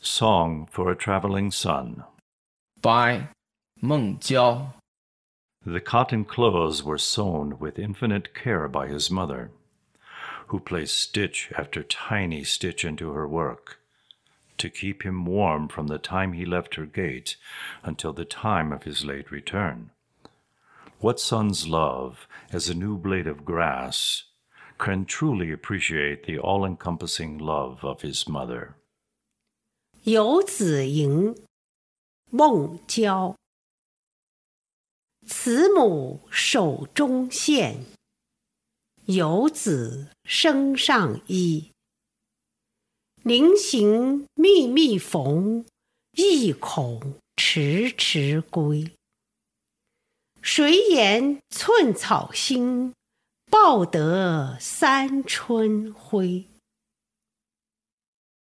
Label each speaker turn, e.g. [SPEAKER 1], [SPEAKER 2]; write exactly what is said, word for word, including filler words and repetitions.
[SPEAKER 1] Song for a Traveling Son
[SPEAKER 2] by 孟郊.
[SPEAKER 1] The cotton clothes were sewn with infinite care by his mother, who placed stitch after tiny stitch into her work, to keep him warm from the time he left her gate until the time of his late return. What son's love, as a new blade of grass, can truly appreciate the all-encompassing love of his mother?
[SPEAKER 3] 游子吟，孟郊。慈母手中线，游子身上衣。临行密密缝，意恐迟迟归。谁言寸草心，报得三春晖。